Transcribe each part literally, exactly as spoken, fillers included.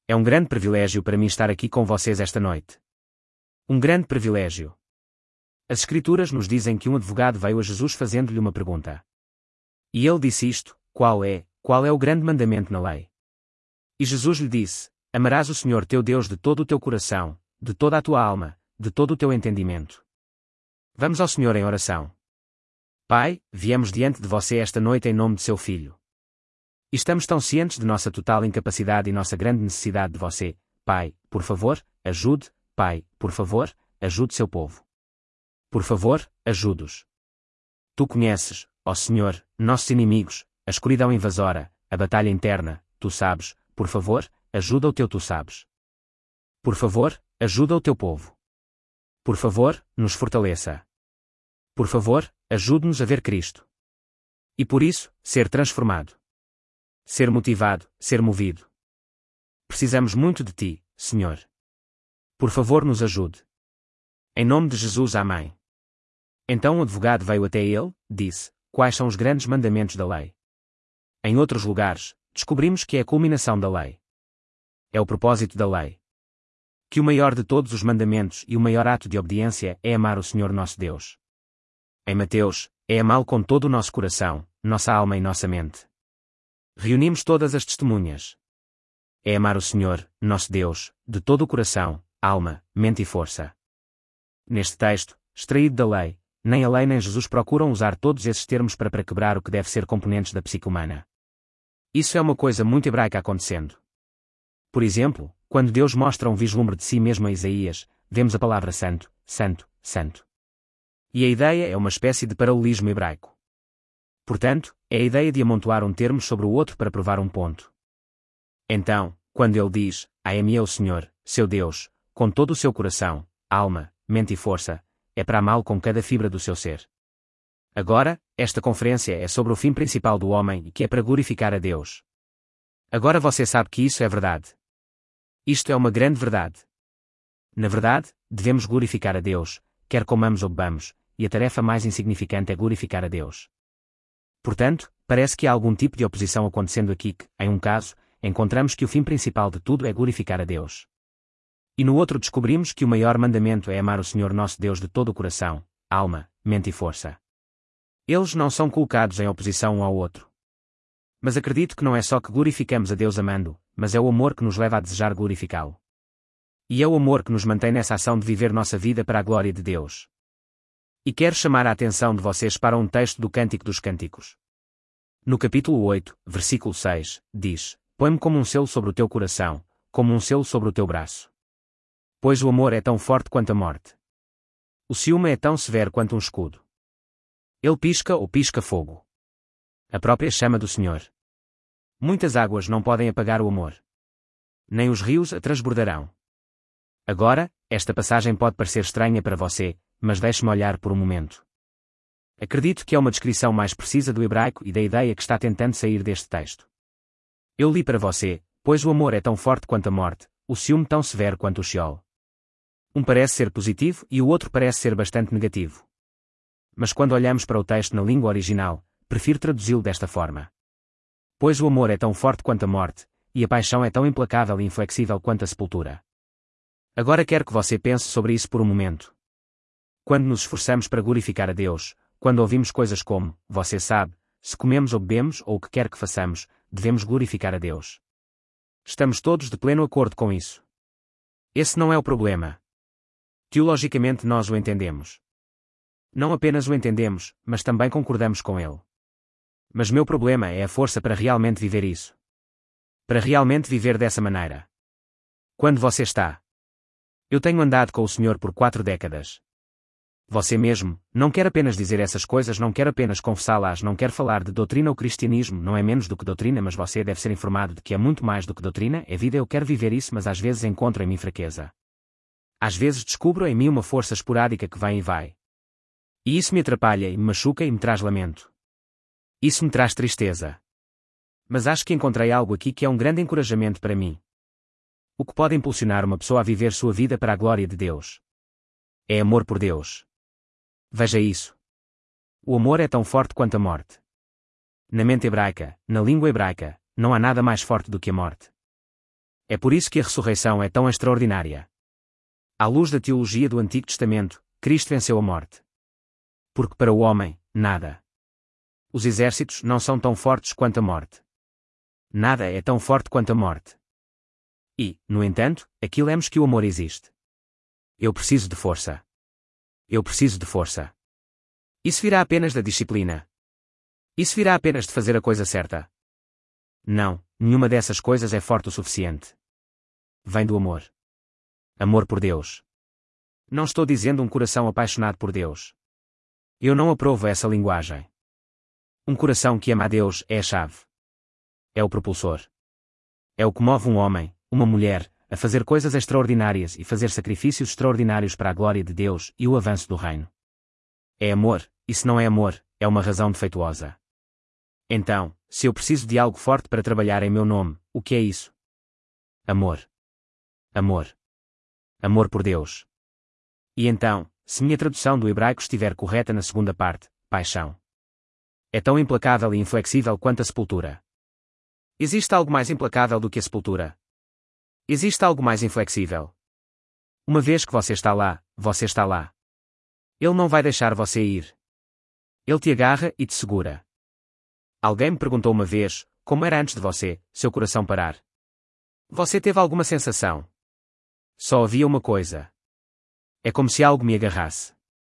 É um grande privilégio para mim estar aqui com vocês esta noite. Um grande privilégio. As Escrituras nos dizem que um advogado veio a Jesus fazendo-lhe uma pergunta. E ele disse isto: qual é, qual é o grande mandamento na lei? E Jesus lhe disse: amarás o Senhor teu Deus de todo o teu coração, de toda a tua alma, de todo o teu entendimento. Vamos ao Senhor em oração. Pai, viemos diante de você esta noite em nome de seu Filho. E estamos tão cientes de nossa total incapacidade e nossa grande necessidade de você. Pai, por favor, ajude, Pai, por favor, ajude seu povo. Por favor, ajude-os. Tu conheces, ó Senhor, nossos inimigos, a escuridão invasora, a batalha interna, tu sabes, por favor, ajuda o teu tu sabes. Por favor, ajuda o teu povo. Por favor, nos fortaleça. Por favor, ajude-nos a ver Cristo. E por isso, ser transformado. Ser motivado, ser movido. Precisamos muito de ti, Senhor. Por favor, nos ajude. Em nome de Jesus, amém. Então o advogado veio até ele, disse: quais são os grandes mandamentos da lei? Em outros lugares, descobrimos que é a culminação da lei. É o propósito da lei. Que o maior de todos os mandamentos e o maior ato de obediência é amar o Senhor nosso Deus. Em Mateus, é amá-lo com todo o nosso coração, nossa alma e nossa mente. Reunimos todas as testemunhas. É amar o Senhor, nosso Deus, de todo o coração, alma, mente e força. Neste texto, extraído da lei, nem a lei nem Jesus procuram usar todos esses termos para, para quebrar o que deve ser componentes da psique humana. Isso é uma coisa muito hebraica acontecendo. Por exemplo, quando Deus mostra um vislumbre de si mesmo a Isaías, vemos a palavra santo, santo, santo. E a ideia é uma espécie de paralelismo hebraico. Portanto, é a ideia de amontoar um termo sobre o outro para provar um ponto. Então, quando ele diz: ame o Senhor, seu Deus, com todo o seu coração, alma, mente e força, é para amá-lo com cada fibra do seu ser. Agora, esta conferência é sobre o fim principal do homem e que é para glorificar a Deus. Agora você sabe que isso é verdade. Isto é uma grande verdade. Na verdade, devemos glorificar a Deus, quer comamos ou bebamos, e a tarefa mais insignificante é glorificar a Deus. Portanto, parece que há algum tipo de oposição acontecendo aqui que, em um caso, encontramos que o fim principal de tudo é glorificar a Deus. E no outro descobrimos que o maior mandamento é amar o Senhor nosso Deus de todo o coração, alma, mente e força. Eles não são colocados em oposição um ao outro. Mas acredito que não é só que glorificamos a Deus amando, mas é o amor que nos leva a desejar glorificá-lo. E é o amor que nos mantém nessa ação de viver nossa vida para a glória de Deus. E quero chamar a atenção de vocês para um texto do Cântico dos Cânticos. No capítulo oito, versículo seis, diz: põe-me como um selo sobre o teu coração, como um selo sobre o teu braço. Pois o amor é tão forte quanto a morte. O ciúme é tão severo quanto um escudo. Ele pisca ou pisca fogo. A própria chama do Senhor. Muitas águas não podem apagar o amor. Nem os rios a transbordarão. Agora, esta passagem pode parecer estranha para você, mas deixe-me olhar por um momento. Acredito que é uma descrição mais precisa do hebraico e da ideia que está tentando sair deste texto. Eu li para você: pois o amor é tão forte quanto a morte, o ciúme tão severo quanto o Sheol. Um parece ser positivo e o outro parece ser bastante negativo. Mas quando olhamos para o texto na língua original, prefiro traduzi-lo desta forma. Pois o amor é tão forte quanto a morte, e a paixão é tão implacável e inflexível quanto a sepultura. Agora quero que você pense sobre isso por um momento. Quando nos esforçamos para glorificar a Deus, quando ouvimos coisas como: você sabe, se comemos ou bebemos ou o que quer que façamos, devemos glorificar a Deus. Estamos todos de pleno acordo com isso. Esse não é o problema. Teologicamente nós o entendemos. Não apenas o entendemos, mas também concordamos com ele. Mas meu problema é a força para realmente viver isso. Para realmente viver dessa maneira. Quando você está? Eu tenho andado com o Senhor por quatro décadas. Você mesmo, não quer apenas dizer essas coisas, não quer apenas confessá-las, não quer falar de doutrina ou cristianismo, não é menos do que doutrina, mas você deve ser informado de que é muito mais do que doutrina, é vida. Eu quero viver isso, mas às vezes encontro em mim fraqueza. Às vezes descubro em mim uma força esporádica que vem e vai. E isso me atrapalha e me machuca e me traz lamento. Isso me traz tristeza. Mas acho que encontrei algo aqui que é um grande encorajamento para mim. O que pode impulsionar uma pessoa a viver sua vida para a glória de Deus? É amor por Deus. Veja isso. O amor é tão forte quanto a morte. Na mente hebraica, na língua hebraica, não há nada mais forte do que a morte. É por isso que a ressurreição é tão extraordinária. À luz da teologia do Antigo Testamento, Cristo venceu a morte. Porque para o homem, nada. Os exércitos não são tão fortes quanto a morte. Nada é tão forte quanto a morte. E, no entanto, aqui lemos que o amor existe. Eu preciso de força. Eu preciso de força. Isso virá apenas da disciplina. Isso virá apenas de fazer a coisa certa. Não, nenhuma dessas coisas é forte o suficiente. Vem do amor. Amor por Deus. Não estou dizendo um coração apaixonado por Deus. Eu não aprovo essa linguagem. Um coração que ama a Deus é a chave. É o propulsor. É o que move um homem, uma mulher, a fazer coisas extraordinárias e fazer sacrifícios extraordinários para a glória de Deus e o avanço do reino. É amor, e se não é amor, é uma razão defeituosa. Então, se eu preciso de algo forte para trabalhar em meu nome, o que é isso? Amor. Amor. Amor por Deus. E então, se minha tradução do hebraico estiver correta na segunda parte, paixão. É tão implacável e inflexível quanto a sepultura. Existe algo mais implacável do que a sepultura? Existe algo mais inflexível? Uma vez que você está lá, você está lá. Ele não vai deixar você ir. Ele te agarra e te segura. Alguém me perguntou uma vez, como era antes de você, seu coração parar. Você teve alguma sensação? Só havia uma coisa. É como se algo me agarrasse.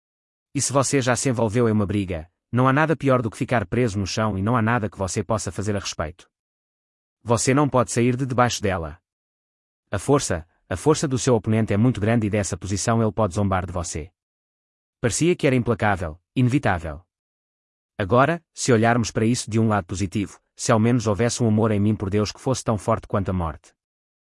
E se você já se envolveu em uma briga, não há nada pior do que ficar preso no chão e não há nada que você possa fazer a respeito. Você não pode sair de debaixo dela. A força, a força do seu oponente é muito grande e dessa posição ele pode zombar de você. Parecia que era implacável, inevitável. Agora, se olharmos para isso de um lado positivo, se ao menos houvesse um amor em mim por Deus que fosse tão forte quanto a morte.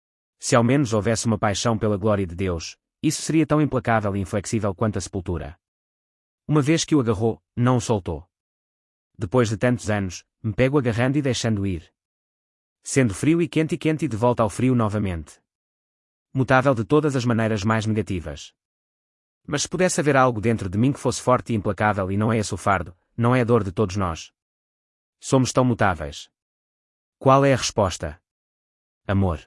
Se ao menos houvesse uma paixão pela glória de Deus, isso seria tão implacável e inflexível quanto a sepultura. Uma vez que o agarrou, não o soltou. Depois de tantos anos, me pego agarrando e deixando ir. Sendo frio e quente e quente e de volta ao frio novamente. Mutável de todas as maneiras mais negativas. Mas se pudesse haver algo dentro de mim que fosse forte e implacável e não é esse o fardo, não é a dor de todos nós. Somos tão mutáveis. Qual é a resposta? Amor.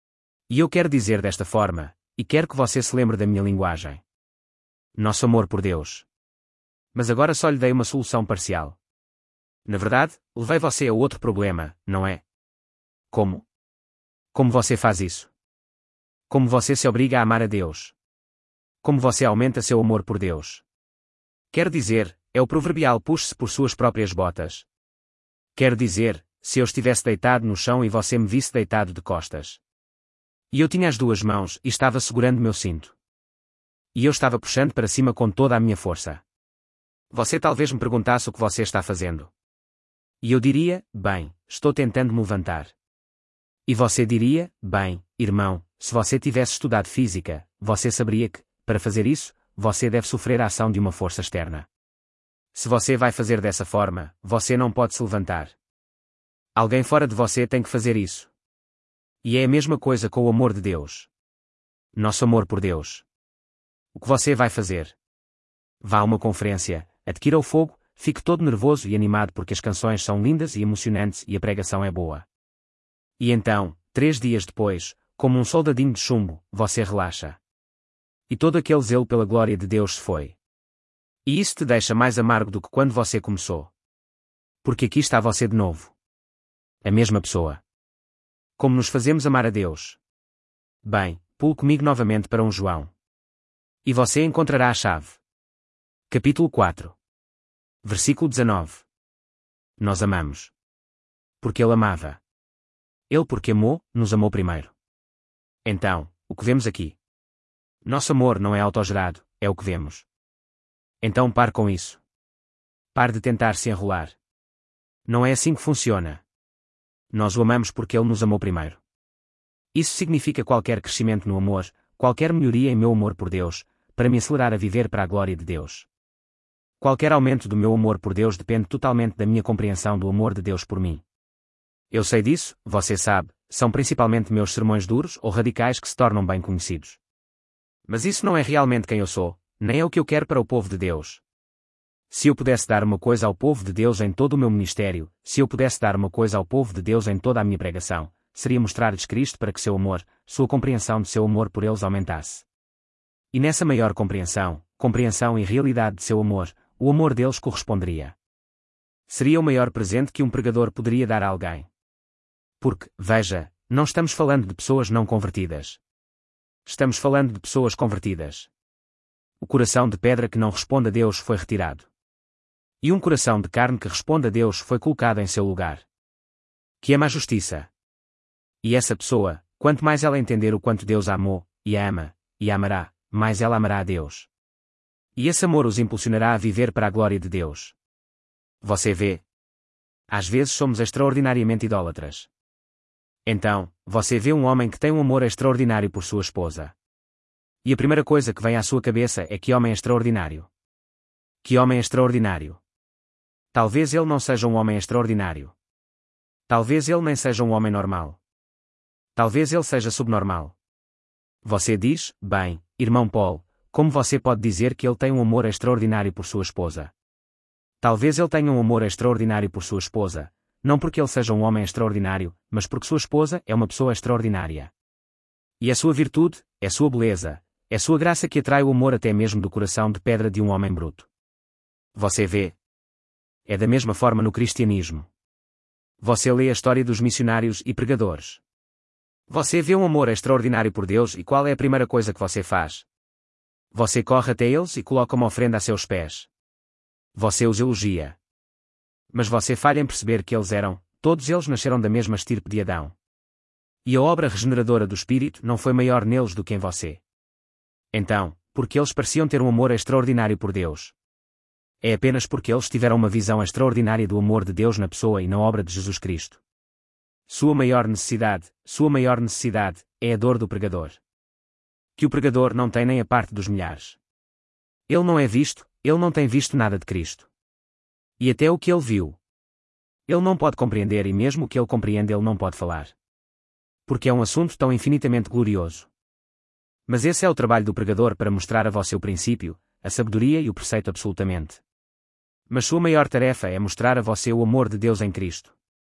E eu quero dizer desta forma, e quero que você se lembre da minha linguagem. Nosso amor por Deus. Mas agora só lhe dei uma solução parcial. Na verdade, levei você a outro problema, não é? Como? Como você faz isso? Como você se obriga a amar a Deus? Como você aumenta seu amor por Deus? Quero dizer, é o proverbial puxe-se por suas próprias botas. Quero dizer, se eu estivesse deitado no chão e você me visse deitado de costas. E eu tinha as duas mãos e estava segurando meu cinto. E eu estava puxando para cima com toda a minha força. Você talvez me perguntasse o que você está fazendo. E eu diria, bem, estou tentando me levantar. E você diria, bem, irmão, se você tivesse estudado física, você saberia que, para fazer isso, você deve sofrer a ação de uma força externa. Se você vai fazer dessa forma, você não pode se levantar. Alguém fora de você tem que fazer isso. E é a mesma coisa com o amor de Deus. Nosso amor por Deus. O que você vai fazer? Vá a uma conferência, adquira o fogo, fique todo nervoso e animado porque as canções são lindas e emocionantes e a pregação é boa. E então, três dias depois, como um soldadinho de chumbo, você relaxa. E todo aquele zelo pela glória de Deus se foi. E isso te deixa mais amargo do que quando você começou. Porque aqui está você de novo. A mesma pessoa. Como nos fazemos amar a Deus? Bem, pule comigo novamente para um João. E você encontrará a chave. Capítulo quatro. Versículo dezenove. Nós amamos. Porque Ele amava. Ele porque amou, nos amou primeiro. Então, o que vemos aqui? Nosso amor não é autogerado, é o que vemos. Então pare com isso. Pare de tentar se enrolar. Não é assim que funciona. Nós o amamos porque Ele nos amou primeiro. Isso significa qualquer crescimento no amor, qualquer melhoria em meu amor por Deus, para me acelerar a viver para a glória de Deus. Qualquer aumento do meu amor por Deus depende totalmente da minha compreensão do amor de Deus por mim. Eu sei disso, você sabe, são principalmente meus sermões duros ou radicais que se tornam bem conhecidos. Mas isso não é realmente quem eu sou, nem é o que eu quero para o povo de Deus. Se eu pudesse dar uma coisa ao povo de Deus em todo o meu ministério, se eu pudesse dar uma coisa ao povo de Deus em toda a minha pregação, seria mostrar-lhes Cristo para que seu amor, sua compreensão de seu amor por eles aumentasse. E nessa maior compreensão, compreensão e realidade de seu amor, o amor deles corresponderia. Seria o maior presente que um pregador poderia dar a alguém. Porque, veja, não estamos falando de pessoas não convertidas. Estamos falando de pessoas convertidas. O coração de pedra que não responde a Deus foi retirado. E um coração de carne que responde a Deus foi colocado em seu lugar. Que ama a justiça. E essa pessoa, quanto mais ela entender o quanto Deus a amou, e a ama, e a amará, mais ela amará a Deus. E esse amor os impulsionará a viver para a glória de Deus. Você vê? Às vezes somos extraordinariamente idólatras. Então, você vê um homem que tem um amor extraordinário por sua esposa. E a primeira coisa que vem à sua cabeça é que homem extraordinário. Que homem extraordinário. Talvez ele não seja um homem extraordinário. Talvez ele nem seja um homem normal. Talvez ele seja subnormal. Você diz, bem, irmão Paul, como você pode dizer que ele tem um amor extraordinário por sua esposa? Talvez ele tenha um amor extraordinário por sua esposa, não porque ele seja um homem extraordinário, mas porque sua esposa é uma pessoa extraordinária. E é sua virtude, é sua beleza, é sua graça que atrai o amor até mesmo do coração de pedra de um homem bruto. Você vê? É da mesma forma no cristianismo. Você lê a história dos missionários e pregadores. Você vê um amor extraordinário por Deus e qual é a primeira coisa que você faz? Você corre até eles e coloca uma ofrenda a seus pés. Você os elogia. Mas você falha em perceber que eles eram, todos eles nasceram da mesma estirpe de Adão. E a obra regeneradora do Espírito não foi maior neles do que em você. Então, porque eles pareciam ter um amor extraordinário por Deus? É apenas porque eles tiveram uma visão extraordinária do amor de Deus na pessoa e na obra de Jesus Cristo. Sua maior necessidade, sua maior necessidade, é a dor do pregador. Que o pregador não tem nem a parte dos milhares. Ele não é visto, ele não tem visto nada de Cristo. E até o que ele viu. Ele não pode compreender e mesmo o que ele compreende ele não pode falar. Porque é um assunto tão infinitamente glorioso. Mas esse é o trabalho do pregador para mostrar a você o princípio, a sabedoria e o preceito absolutamente. Mas sua maior tarefa é mostrar a você o amor de Deus em Cristo.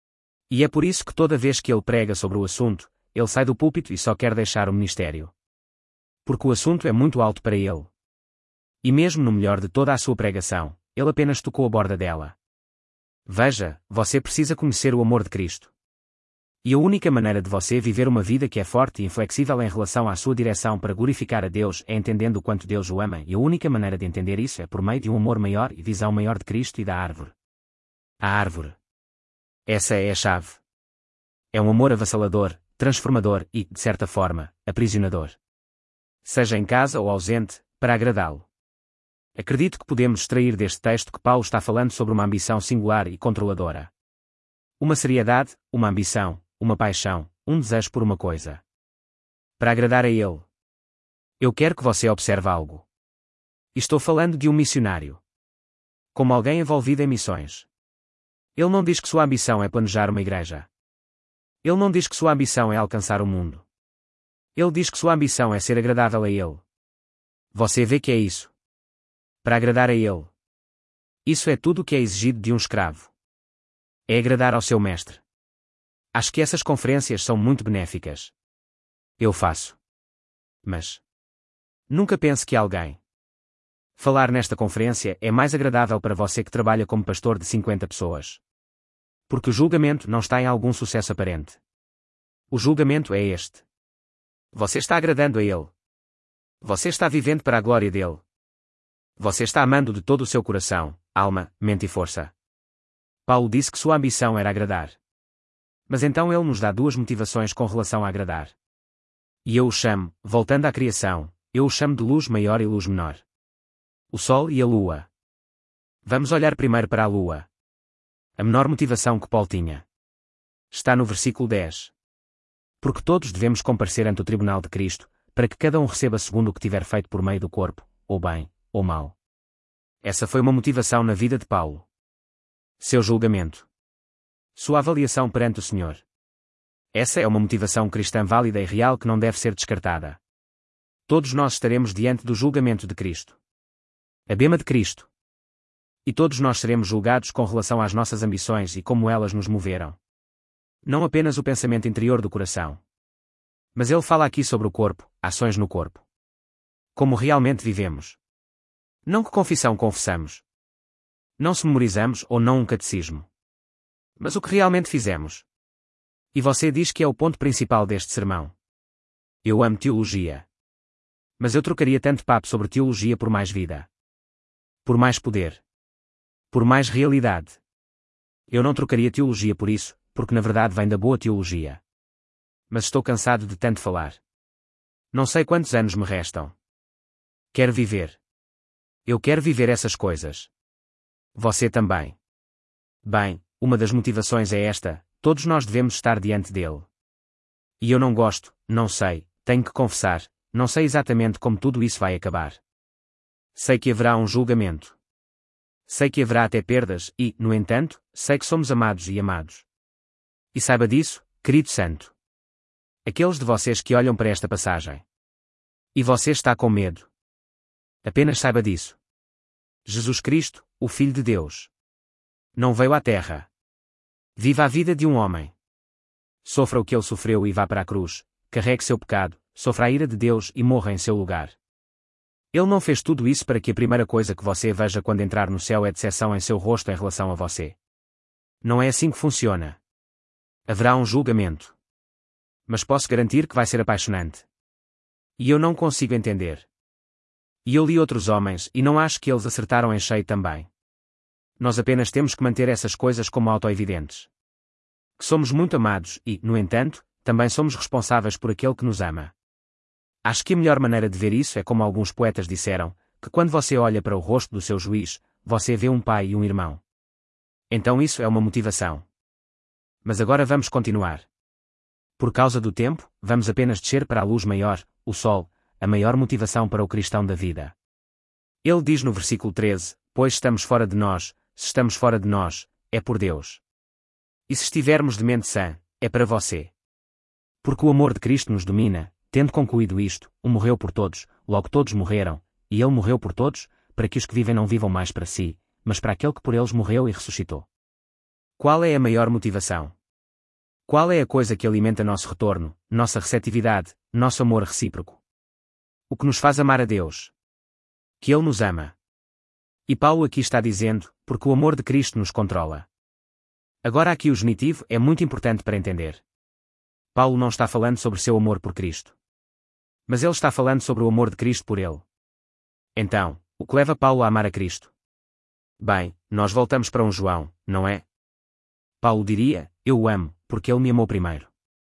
E é por isso que toda vez que ele prega sobre o assunto, ele sai do púlpito e só quer deixar o ministério. Porque o assunto é muito alto para ele. E mesmo no melhor de toda a sua pregação, ele apenas tocou a borda dela. Veja, você precisa conhecer o amor de Cristo. E a única maneira de você viver uma vida que é forte e inflexível em relação à sua direção para glorificar a Deus é entendendo o quanto Deus o ama, e a única maneira de entender isso é por meio de um amor maior e visão maior de Cristo e da árvore. A árvore. Essa é a chave. É um amor avassalador, transformador e, de certa forma, aprisionador. Seja em casa ou ausente, para agradá-lo. Acredito que podemos extrair deste texto que Paulo está falando sobre uma ambição singular e controladora. Uma seriedade, uma ambição, uma paixão, um desejo por uma coisa. Para agradar a ele. Eu quero que você observe algo. Estou falando de um missionário. Como alguém envolvido em missões. Ele não diz que sua ambição é planejar uma igreja. Ele não diz que sua ambição é alcançar o mundo. Ele diz que sua ambição é ser agradável a ele. Você vê que é isso. Para agradar a ele. Isso é tudo o que é exigido de um escravo. É agradar ao seu mestre. Acho que essas conferências são muito benéficas. Eu faço. Mas nunca pense que alguém falar nesta conferência é mais agradável para você que trabalha como pastor de cinquenta pessoas. Porque o julgamento não está em algum sucesso aparente. O julgamento é este. Você está agradando a ele. Você está vivendo para a glória dele. Você está amando de todo o seu coração, alma, mente e força. Paulo disse que sua ambição era agradar. Mas então ele nos dá duas motivações com relação a agradar. E eu o chamo, voltando à criação, eu o chamo de luz maior e luz menor. O sol e a lua. Vamos olhar primeiro para a lua. A menor motivação que Paulo tinha. Está no versículo dez. Porque todos devemos comparecer ante o tribunal de Cristo, para que cada um receba segundo o que tiver feito por meio do corpo, ou bem, ou mal. Essa foi uma motivação na vida de Paulo. Seu julgamento. Sua avaliação perante o Senhor. Essa é uma motivação cristã válida e real que não deve ser descartada. Todos nós estaremos diante do julgamento de Cristo. A bema de Cristo. E todos nós seremos julgados com relação às nossas ambições e como elas nos moveram. Não apenas o pensamento interior do coração. Mas ele fala aqui sobre o corpo, ações no corpo. Como realmente vivemos. Não que confissão confessamos. Não se memorizamos ou não um catecismo. Mas o que realmente fizemos. E você diz que é o ponto principal deste sermão. Eu amo teologia. Mas eu trocaria tanto papo sobre teologia por mais vida. Por mais poder. Por mais realidade. Eu não trocaria teologia por isso, porque na verdade vem da boa teologia. Mas estou cansado de tanto falar. Não sei quantos anos me restam. Quero viver. Eu quero viver essas coisas. Você também. Bem, uma das motivações é esta, todos nós devemos estar diante dele. E eu não gosto, não sei, tenho que confessar, não sei exatamente como tudo isso vai acabar. Sei que haverá um julgamento. Sei que haverá até perdas e, no entanto, sei que somos amados e amados. E saiba disso, querido santo. Aqueles de vocês que olham para esta passagem. E você está com medo. Apenas saiba disso. Jesus Cristo, o Filho de Deus. Não veio à Terra. Viva a vida de um homem. Sofra o que ele sofreu e vá para a cruz, carregue seu pecado, sofra a ira de Deus e morra em seu lugar. Ele não fez tudo isso para que a primeira coisa que você veja quando entrar no céu é decepção em seu rosto em relação a você. Não é assim que funciona. Haverá um julgamento. Mas posso garantir que vai ser apaixonante. E eu não consigo entender. E eu li outros homens e não acho que eles acertaram em cheio também. Nós apenas temos que manter essas coisas como autoevidentes. Que somos muito amados e, no entanto, também somos responsáveis por aquele que nos ama. Acho que a melhor maneira de ver isso é como alguns poetas disseram, que quando você olha para o rosto do seu juiz, você vê um pai e um irmão. Então isso é uma motivação. Mas agora vamos continuar. Por causa do tempo, vamos apenas descer para a luz maior, o sol, a maior motivação para o cristão da vida. Ele diz no versículo treze, pois estamos fora de nós, se estamos fora de nós, é por Deus. E se estivermos de mente sã, é para você. Porque o amor de Cristo nos domina, tendo concluído isto, o morreu por todos, logo todos morreram, e ele morreu por todos, para que os que vivem não vivam mais para si, mas para aquele que por eles morreu e ressuscitou. Qual é a maior motivação? Qual é a coisa que alimenta nosso retorno, nossa receptividade, nosso amor recíproco? O que nos faz amar a Deus? Que Ele nos ama. E Paulo aqui está dizendo, porque o amor de Cristo nos controla. Agora aqui o genitivo é muito importante para entender. Paulo não está falando sobre seu amor por Cristo. Mas ele está falando sobre o amor de Cristo por ele. Então, o que leva Paulo a amar a Cristo? Bem, nós voltamos para um João, não é? Paulo diria, eu o amo, porque ele me amou primeiro.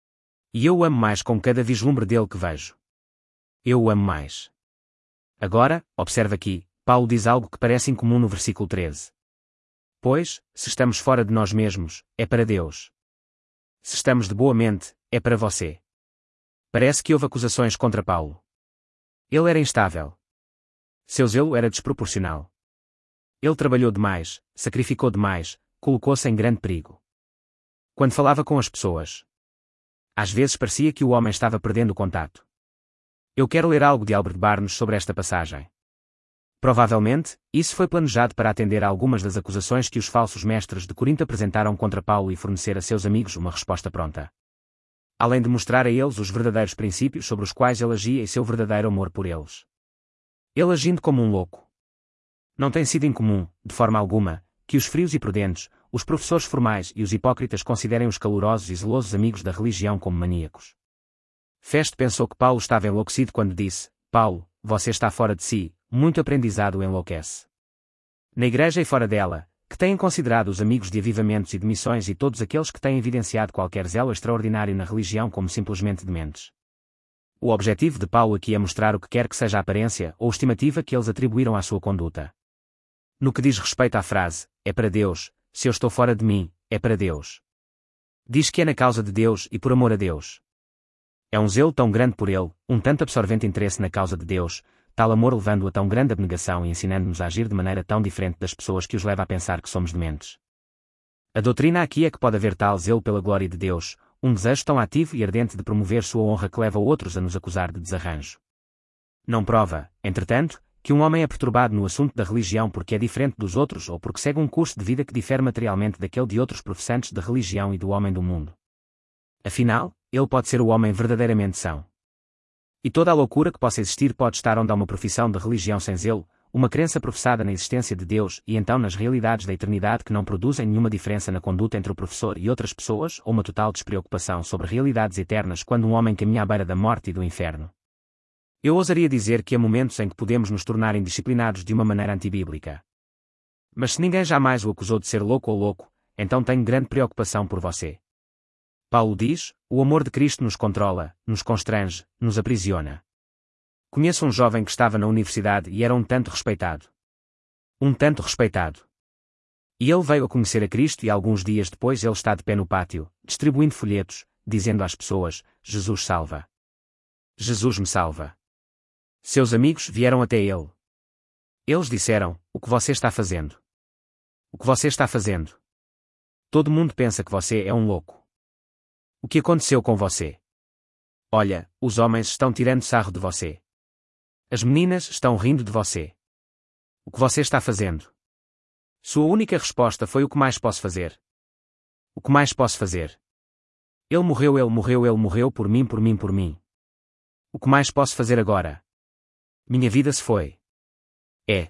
E eu o amo mais com cada vislumbre dele que vejo. Eu o amo mais. Agora, observe aqui, Paulo diz algo que parece incomum no versículo treze. Pois, se estamos fora de nós mesmos, é para Deus. Se estamos de boa mente, é para você. Parece que houve acusações contra Paulo. Ele era instável. Seu zelo era desproporcional. Ele trabalhou demais, sacrificou demais, colocou-se em grande perigo. Quando falava com as pessoas, às vezes parecia que o homem estava perdendo o contato. Eu quero ler algo de Albert Barnes sobre esta passagem. Provavelmente, isso foi planejado para atender a algumas das acusações que os falsos mestres de Corinto apresentaram contra Paulo e fornecer a seus amigos uma resposta pronta. Além de mostrar a eles os verdadeiros princípios sobre os quais ele agia e seu verdadeiro amor por eles. Ele agindo como um louco. Não tem sido incomum, de forma alguma, que os frios e prudentes, os professores formais e os hipócritas considerem os calorosos e zelosos amigos da religião como maníacos. Festo pensou que Paulo estava enlouquecido quando disse, Paulo, você está fora de si, muito aprendizado enlouquece. Na igreja e fora dela, que têm considerado os amigos de avivamentos e de missões e todos aqueles que têm evidenciado qualquer zelo extraordinário na religião como simplesmente dementes. O objetivo de Paulo aqui é mostrar o que quer que seja a aparência ou estimativa que eles atribuíram à sua conduta. No que diz respeito à frase, é para Deus, se eu estou fora de mim, é para Deus. Diz que é na causa de Deus e por amor a Deus. É um zelo tão grande por ele, um tanto absorvente interesse na causa de Deus, tal amor levando a tão grande abnegação e ensinando-nos a agir de maneira tão diferente das pessoas que os leva a pensar que somos dementes. A doutrina aqui é que pode haver tal zelo pela glória de Deus, um desejo tão ativo e ardente de promover sua honra que leva outros a nos acusar de desarranjo. Não prova, entretanto, que um homem é perturbado no assunto da religião porque é diferente dos outros ou porque segue um curso de vida que difere materialmente daquele de outros professantes da religião e do homem do mundo. Afinal, ele pode ser o homem verdadeiramente são. E toda a loucura que possa existir pode estar onde há uma profissão de religião sem zelo, uma crença professada na existência de Deus e então nas realidades da eternidade que não produzem nenhuma diferença na conduta entre o professor e outras pessoas ou uma total despreocupação sobre realidades eternas quando um homem caminha à beira da morte e do inferno. Eu ousaria dizer que há momentos em que podemos nos tornar indisciplinados de uma maneira antibíblica. Mas se ninguém jamais o acusou de ser louco ou louco, então tenho grande preocupação por você. Paulo diz, o amor de Cristo nos controla, nos constrange, nos aprisiona. Conheço um jovem que estava na universidade e era um tanto respeitado. Um tanto respeitado. E ele veio a conhecer a Cristo e alguns dias depois ele está de pé no pátio, distribuindo folhetos, dizendo às pessoas, Jesus salva. Jesus me salva. Seus amigos vieram até ele. Eles disseram, o que você está fazendo? O que você está fazendo? Todo mundo pensa que você é um louco. O que aconteceu com você? Olha, os homens estão tirando sarro de você. As meninas estão rindo de você. O que você está fazendo? Sua única resposta foi o que mais posso fazer. O que mais posso fazer? Ele morreu, ele morreu, ele morreu por mim, por mim, por mim. O que mais posso fazer agora? Minha vida se foi. É.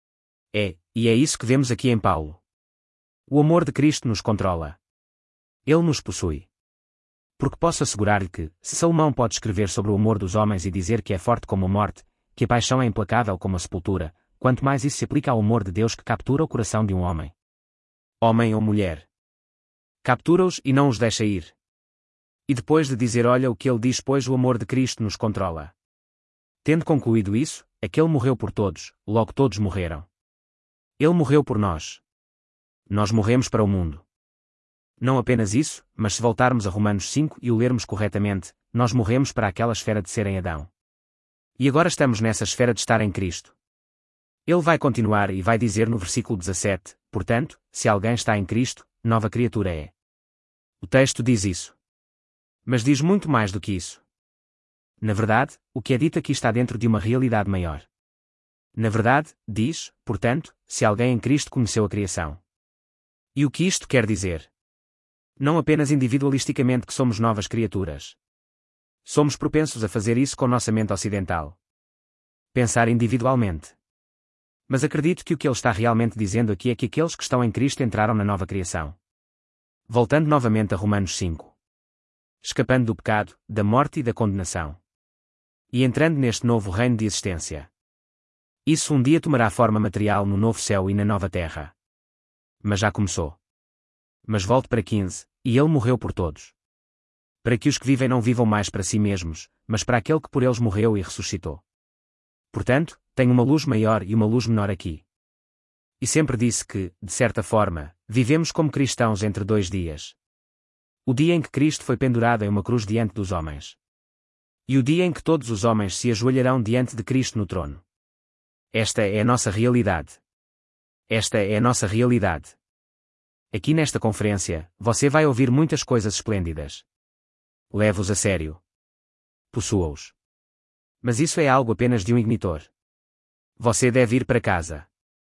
É, e é isso que vemos aqui em Paulo. O amor de Cristo nos controla. Ele nos possui. Porque posso assegurar-lhe que, se Salomão pode escrever sobre o amor dos homens e dizer que é forte como a morte, que a paixão é implacável como a sepultura, quanto mais isso se aplica ao amor de Deus que captura o coração de um homem. Homem ou mulher. Captura-os e não os deixa ir. E depois de dizer olha o que ele diz pois o amor de Cristo nos controla. Tendo concluído isso, aquele morreu por todos, logo todos morreram. Ele morreu por nós. Nós morremos para o mundo. Não apenas isso, mas se voltarmos a Romanos cinco e o lermos corretamente, nós morremos para aquela esfera de ser em Adão. E agora estamos nessa esfera de estar em Cristo. Ele vai continuar e vai dizer no versículo dezassete, portanto, se alguém está em Cristo, nova criatura é. O texto diz isso. Mas diz muito mais do que isso. Na verdade, o que é dito aqui está dentro de uma realidade maior. Na verdade, diz, portanto, se alguém em Cristo conheceu a criação. E o que isto quer dizer? Não apenas individualisticamente que somos novas criaturas. Somos propensos a fazer isso com nossa mente ocidental. Pensar individualmente. Mas acredito que o que ele está realmente dizendo aqui é que aqueles que estão em Cristo entraram na nova criação. Voltando novamente a Romanos cinco. Escapando do pecado, da morte e da condenação. E entrando neste novo reino de existência. Isso um dia tomará forma material no novo céu e na nova terra. Mas já começou. Mas volte para quinze, e ele morreu por todos. Para que os que vivem não vivam mais para si mesmos, mas para aquele que por eles morreu e ressuscitou. Portanto, tem uma luz maior e uma luz menor aqui. E sempre disse que, de certa forma, vivemos como cristãos entre dois dias. O dia em que Cristo foi pendurado em uma cruz diante dos homens. E o dia em que todos os homens se ajoelharão diante de Cristo no trono. Esta é a nossa realidade. Esta é a nossa realidade. Aqui nesta conferência, você vai ouvir muitas coisas esplêndidas. Leve-os a sério. Possua-os. Mas isso é algo apenas de um ignitor. Você deve ir para casa.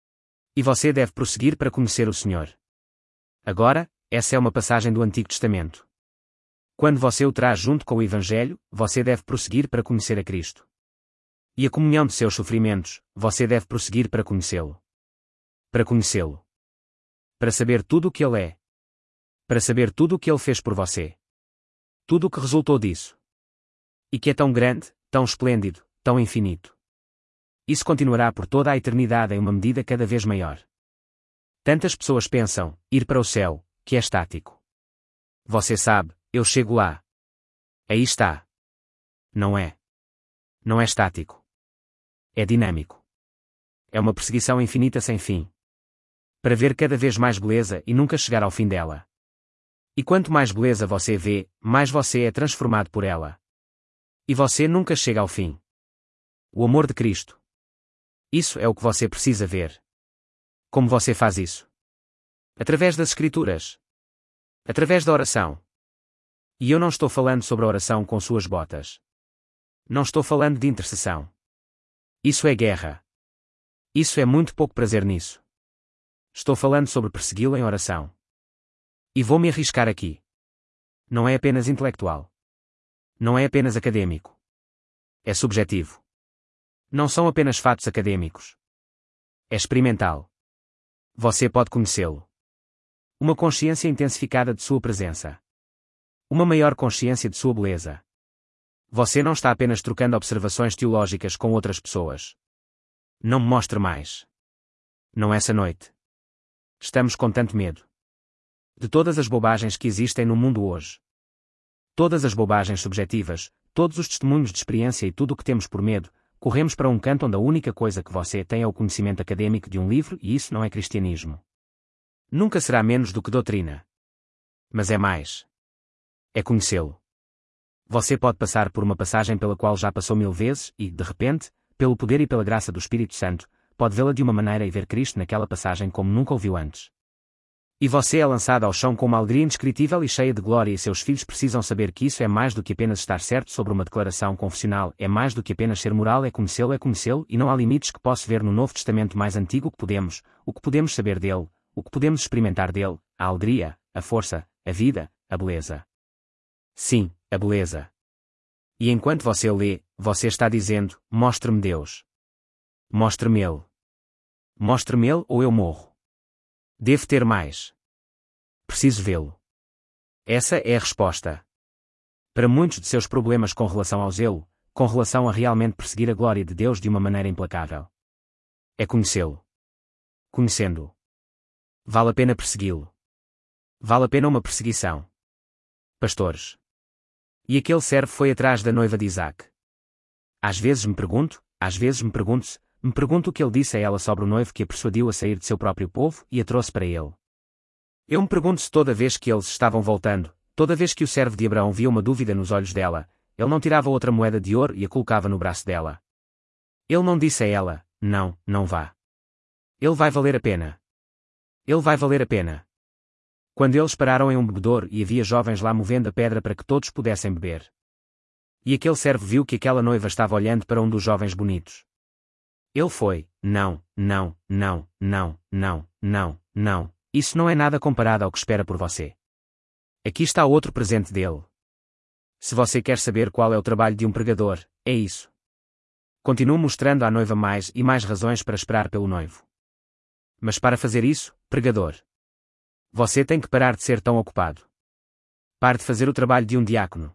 E você deve prosseguir para conhecer o Senhor. Agora, essa é uma passagem do Antigo Testamento. Quando você o traz junto com o Evangelho, você deve prosseguir para conhecer a Cristo. E a comunhão de seus sofrimentos, você deve prosseguir para conhecê-lo. Para conhecê-lo. Para saber tudo o que Ele é. Para saber tudo o que Ele fez por você. Tudo o que resultou disso. E que é tão grande, tão esplêndido, tão infinito. Isso continuará por toda a eternidade em uma medida cada vez maior. Tantas pessoas pensam, ir para o céu, que é estático. Você sabe, eu chego lá. Aí está. Não é. Não é estático. É dinâmico. É uma perseguição infinita sem fim. Para ver cada vez mais beleza e nunca chegar ao fim dela. E quanto mais beleza você vê, mais você é transformado por ela. E você nunca chega ao fim. O amor de Cristo. Isso é o que você precisa ver. Como você faz isso? Através das Escrituras. Através da oração. E eu não estou falando sobre a oração com suas botas. Não estou falando de intercessão. Isso é guerra. Isso é muito pouco prazer nisso. Estou falando sobre persegui-lo em oração. E vou me arriscar aqui. Não é apenas intelectual. Não é apenas acadêmico. É subjetivo. Não são apenas fatos acadêmicos. É experimental. Você pode conhecê-lo. Uma consciência intensificada de sua presença. Uma maior consciência de sua beleza. Você não está apenas trocando observações teológicas com outras pessoas. Não me mostre mais. Não essa noite. Estamos com tanto medo. De todas as bobagens que existem no mundo hoje. Todas as bobagens subjetivas, todos os testemunhos de experiência e tudo o que temos por medo, corremos para um canto onde a única coisa que você tem é o conhecimento acadêmico de um livro e isso não é cristianismo. Nunca será menos do que doutrina. Mas é mais. É conhecê-lo. Você pode passar por uma passagem pela qual já passou mil vezes e, de repente, pelo poder e pela graça do Espírito Santo, pode vê-la de uma maneira e ver Cristo naquela passagem como nunca o viu antes. E você é lançado ao chão com uma alegria indescritível e cheia de glória e seus filhos precisam saber que isso é mais do que apenas estar certo sobre uma declaração confessional, é mais do que apenas ser moral, é conhecê-lo, é conhecê-lo e não há limites que posso ver no Novo Testamento mais antigo o que podemos, o que podemos saber dele, o que podemos experimentar dele, a alegria, a força, a vida, a beleza. Sim, a beleza. E enquanto você lê, você está dizendo, mostre-me Deus. Mostre-me Ele. Mostre-me Ele ou eu morro. Devo ter mais. Preciso vê-lo. Essa é a resposta. Para muitos de seus problemas com relação ao zelo, com relação a realmente perseguir a glória de Deus de uma maneira implacável. É conhecê-lo. Conhecendo-o. Vale a pena persegui-lo. Vale a pena uma perseguição. Pastores. E aquele servo foi atrás da noiva de Isaac. Às vezes me pergunto, às vezes me pergunto-se, me pergunto o que ele disse a ela sobre o noivo que a persuadiu a sair de seu próprio povo e a trouxe para ele. Eu me pergunto se toda vez que eles estavam voltando, toda vez que o servo de Abraão via uma dúvida nos olhos dela, ele não tirava outra moeda de ouro e a colocava no braço dela. Ele não disse a ela, não, não vá. Ele vai valer a pena. Ele vai valer a pena. Quando eles pararam em um bebedouro e havia jovens lá movendo a pedra para que todos pudessem beber. E aquele servo viu que aquela noiva estava olhando para um dos jovens bonitos. Ele foi, não, não, não, não, não, não, não, isso não é nada comparado ao que espera por você. Aqui está outro presente dele. Se você quer saber qual é o trabalho de um pregador, é isso. Continuo mostrando à noiva mais e mais razões para esperar pelo noivo. Mas para fazer isso, pregador, você tem que parar de ser tão ocupado. Pare de fazer o trabalho de um diácono.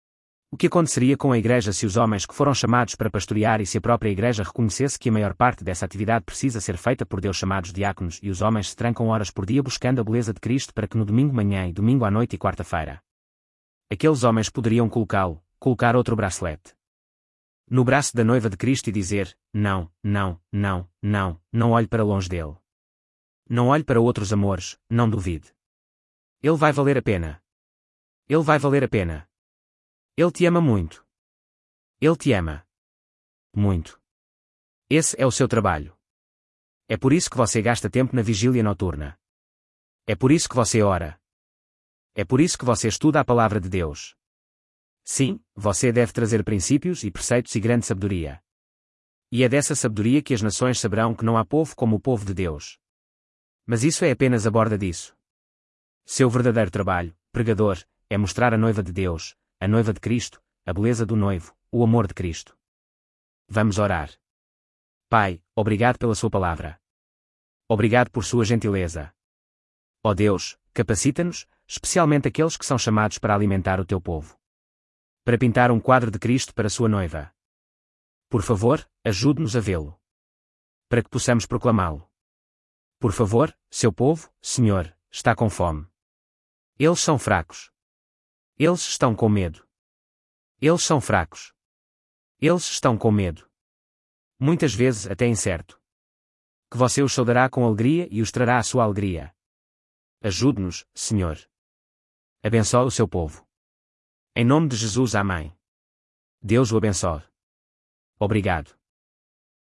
O que aconteceria com a igreja se os homens que foram chamados para pastorear e se a própria igreja reconhecesse que a maior parte dessa atividade precisa ser feita por Deus chamados diáconos e os homens se trancam horas por dia buscando a beleza de Cristo para que no domingo de manhã e domingo à noite e quarta-feira aqueles homens poderiam colocá-lo, colocar outro bracelete no braço da noiva de Cristo e dizer, não, não, não, não, não olhe para longe dele. Não olhe para outros amores, não duvide. Ele vai valer a pena. Ele vai valer a pena. Ele te ama muito. Ele te ama. Muito. Esse é o seu trabalho. É por isso que você gasta tempo na vigília noturna. É por isso que você ora. É por isso que você estuda a palavra de Deus. Sim, você deve trazer princípios e preceitos e grande sabedoria. E é dessa sabedoria que as nações saberão que não há povo como o povo de Deus. Mas isso é apenas a borda disso. Seu verdadeiro trabalho, pregador, é mostrar a noiva de Deus, a noiva de Cristo, a beleza do noivo, o amor de Cristo. Vamos orar. Pai, obrigado pela sua palavra. Obrigado por sua gentileza. Ó Deus, capacita-nos, especialmente aqueles que são chamados para alimentar o teu povo. Para pintar um quadro de Cristo para sua noiva. Por favor, ajude-nos a vê-lo. Para que possamos proclamá-lo. Por favor, seu povo, Senhor, está com fome. Eles são fracos. Eles estão com medo. Eles são fracos. Eles estão com medo. Muitas vezes até incerto. Que você os saudará com alegria e os trará a sua alegria. Ajude-nos, Senhor. Abençoe o seu povo. Em nome de Jesus, amém. Deus o abençoe. Obrigado.